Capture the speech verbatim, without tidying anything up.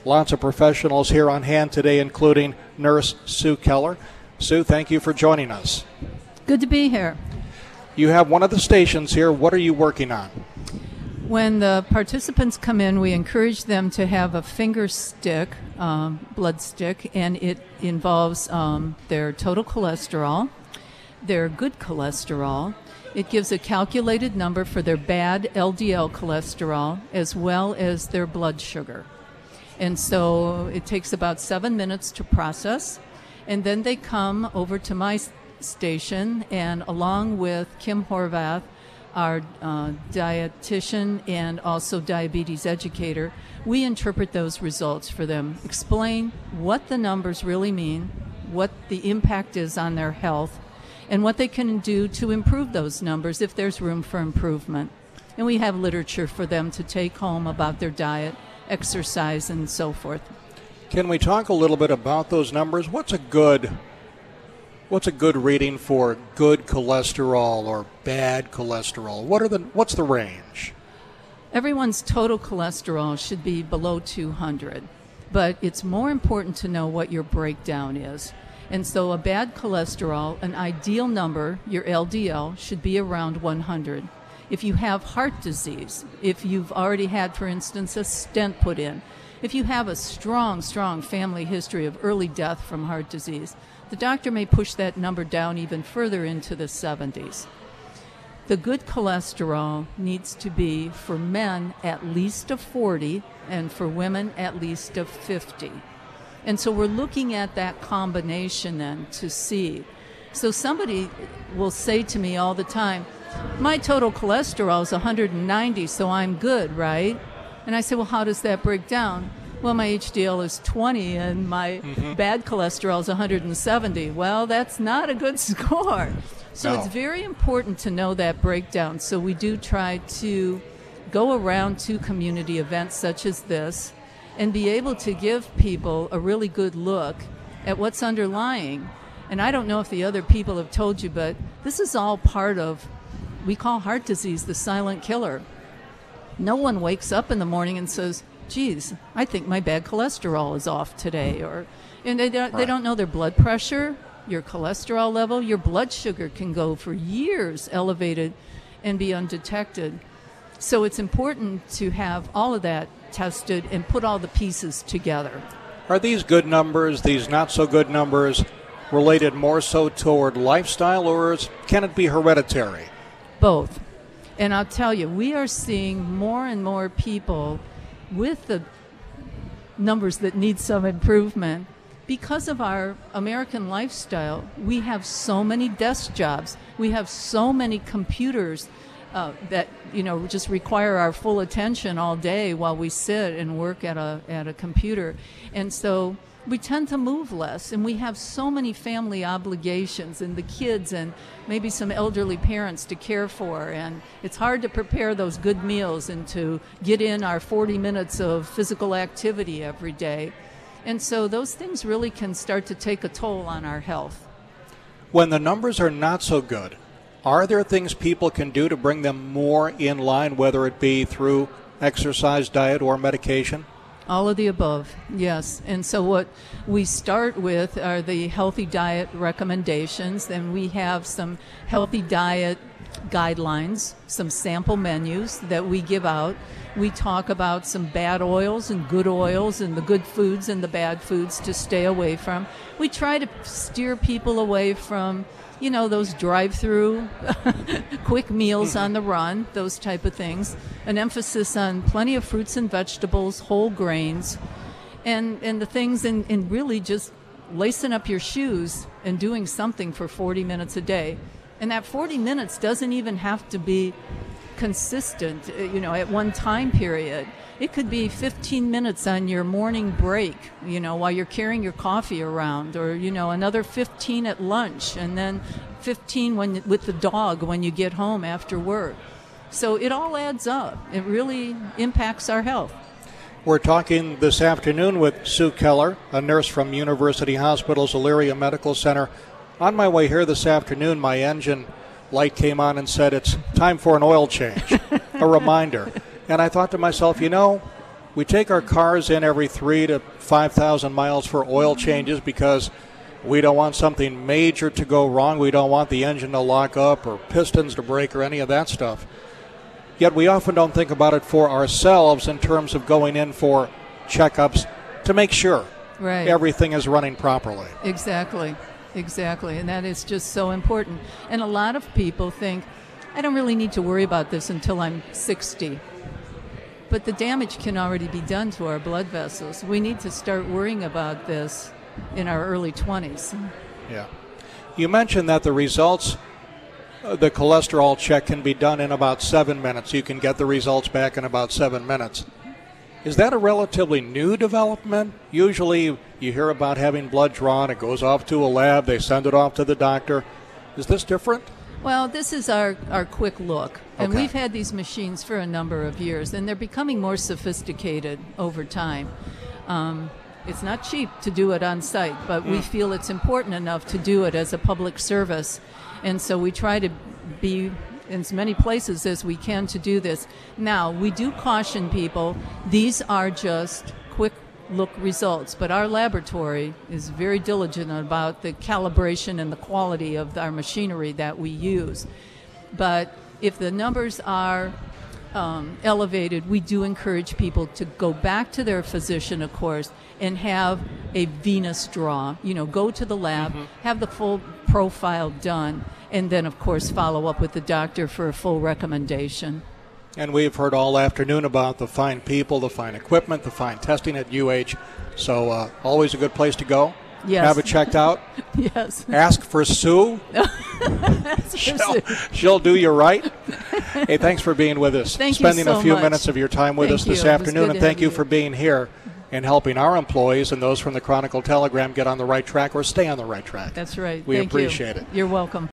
Lots of professionals here on hand today, including Nurse Sue Keller. Sue, thank you for joining us. Good to be here. You have one of the stations here. What are you working on? When the participants come in, we encourage them to have a finger stick, um, blood stick, and it involves um, their total cholesterol, their good cholesterol. It gives a calculated number for their bad L D L cholesterol as well as their blood sugar. And so it takes about seven minutes to process. And then they come over to my station, and along with Kim Horvath, our uh, dietitian and also diabetes educator, we interpret those results for them, explain what the numbers really mean, what the impact is on their health, and what they can do to improve those numbers if there's room for improvement. And we have literature for them to take home about their diet, exercise, and so forth. Can we talk a little bit about those numbers? What's a good what's a good reading for good cholesterol or bad cholesterol? What are the what's the range? Everyone's total cholesterol should be below two hundred, but it's more important to know what your breakdown is. And so a bad cholesterol, an ideal number, your L D L, should be around one hundred. If you have heart disease, if you've already had, for instance, a stent put in, if you have a strong, strong family history of early death from heart disease, the doctor may push that number down even further into the seventies. The good cholesterol needs to be, for men, at least a forty, and for women, at least a fifty. And so we're looking at that combination then to see. So somebody will say to me all the time, my total cholesterol is one hundred ninety, so I'm good, right? And I say, well, how does that break down? Well, my H D L is twenty and my mm-hmm. bad cholesterol is one hundred seventy. Well, that's not a good score. So no. It's very important to know that breakdown. So we do try to go around to community events such as this and be able to give people a really good look at what's underlying. And I don't know if the other people have told you, but this is all part of, we call heart disease the silent killer. No one wakes up in the morning and says, geez, I think my bad cholesterol is off today. Or, and they don't, right. they don't know their blood pressure, your cholesterol level. Your blood sugar can go for years elevated and be undetected. So it's important to have all of that tested and put all the pieces together. Are these good numbers, these not so good numbers, related more so toward lifestyle, or is, can it be hereditary? Both. And I'll tell you, we are seeing more and more people with the numbers that need some improvement. Because of our American lifestyle, we have so many desk jobs. We have so many computers uh, that, you know, just require our full attention all day while we sit and work at a at a computer. And so we tend to move less, and we have so many family obligations and the kids and maybe some elderly parents to care for, and it's hard to prepare those good meals and to get in our forty minutes of physical activity every day. And so those things really can start to take a toll on our health. When the numbers are not so good, are there things people can do to bring them more in line, whether it be through exercise, diet, or medication? All of the above, yes. And so what we start with are the healthy diet recommendations. Then we have some healthy diet guidelines, some sample menus that we give out. We talk about some bad oils and good oils and the good foods and the bad foods to stay away from. We try to steer people away from, you know, those drive-through quick meals on the run, those type of things. An emphasis on plenty of fruits and vegetables, whole grains, and, and the things in, in really just lacing up your shoes and doing something for forty minutes a day. And that forty minutes doesn't even have to be consistent, you know, at one time period. It could be fifteen minutes on your morning break, you know, while you're carrying your coffee around, or, you know, another fifteen at lunch, and then fifteen when with the dog when you get home after work. So it all adds up. It really impacts our health. We're talking this afternoon with Sue Keller, a nurse from University Hospital's Elyria Medical Center. On my way here this afternoon, my engine light came on and said it's time for an oil change, a reminder. And I thought to myself, you know, We take our cars in every three to five thousand miles for oil changes because we don't want something major to go wrong. We don't want the engine to lock up or pistons to break or any of that stuff. Yet we often don't think about it for ourselves in terms of going in for checkups to make sure right. everything is running properly. Exactly, exactly. And that is just so important. And a lot of people think, I don't really need to worry about this until I'm sixty. But the damage can already be done to our blood vessels. We need to start worrying about this in our early twenties. Yeah. You mentioned that the results, uh, the cholesterol check can be done in about seven minutes. You can get the results back in about seven minutes. Is that a relatively new development? Usually you hear about having blood drawn, it goes off to a lab, they send it off to the doctor. Is this different? Well, this is our, our quick look. And Okay. we've had these machines for a number of years, and they're becoming more sophisticated over time. Um, it's not cheap to do it on site, but we feel it's important enough to do it as a public service. And so we try to be in as many places as we can to do this. Now, we do caution people, these are just quick look results, but our laboratory is very diligent about the calibration and the quality of our machinery that we use. But if the numbers are um, elevated, we do encourage people to go back to their physician, of course, and have a venous draw. You know, go to the lab, mm-hmm. have the full profile done, and then, of course, follow up with the doctor for a full recommendation. And we've heard all afternoon about the fine people, the fine equipment, the fine testing at U H. So uh, always a good place to go. Yes. Have it checked out. Yes. Ask for Sue. she'll, she'll do you right. Hey, thanks for being with us. Thank you Spending so a few much. minutes of your time with Thank us this you. It was afternoon. good And to thank have you you. for being here and helping our employees and those from the Chronicle Telegram get on the right track or stay on the right track. That's right. We Thank you. appreciate it. You're welcome.